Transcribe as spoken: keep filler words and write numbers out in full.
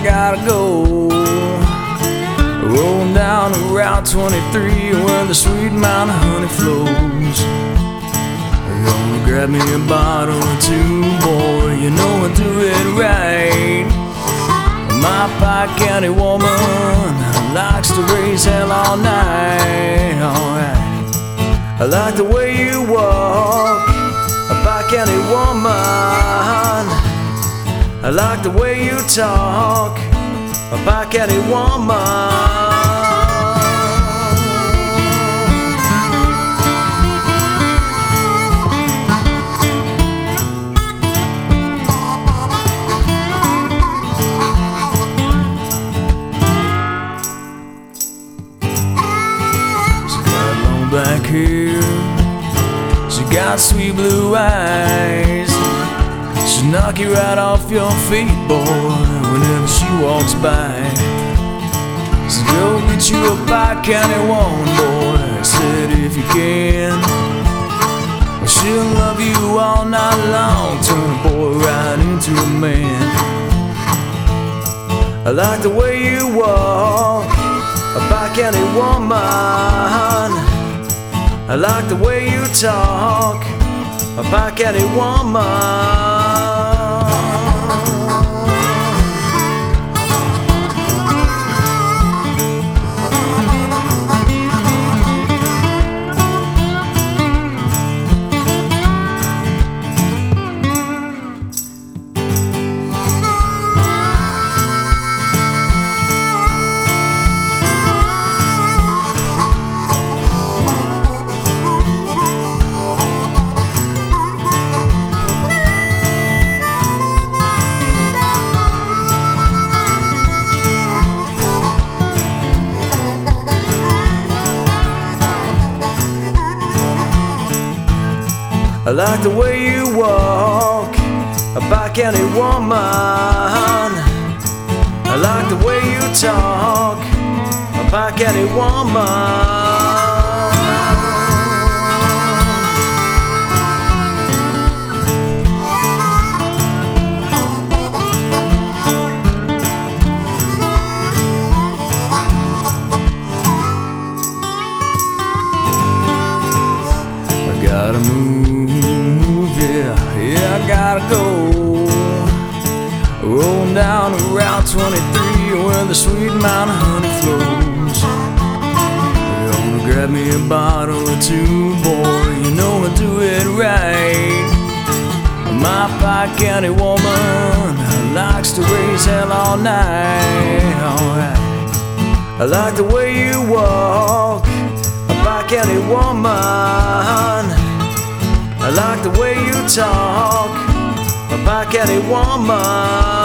I gotta go. Rolling down Route twenty-three where the sweet mountain honey flows. Gonna grab me a bottle or two, boy, you know I do it right. My Pike County woman likes to raise hell all night, alright. I like the way you walk, a Pike County woman. I like the way you talk, a Pike County woman. Black hair, she got sweet blue eyes. She'll knock you right off your feet, boy, whenever she walks by. So go get you a Pike County woman, boy, said if you can. She'll love you all night long, turn a boy right into a man. I like the way you walk, a Pike County woman. I like the way you talk, a Pike County woman. I like the way you walk, a Pike County woman. I like the way you talk, a Pike County woman. I gotta move, yeah, yeah, I gotta go. Rolling down Route twenty-three where the sweet mountain honey flows. Gonna grab me a bottle or two, boy, you know I do it right. My Pike County woman likes to raise hell all night, alright. I like the way you walk, a Pike County woman. I like the way you talk, a Pike County woman.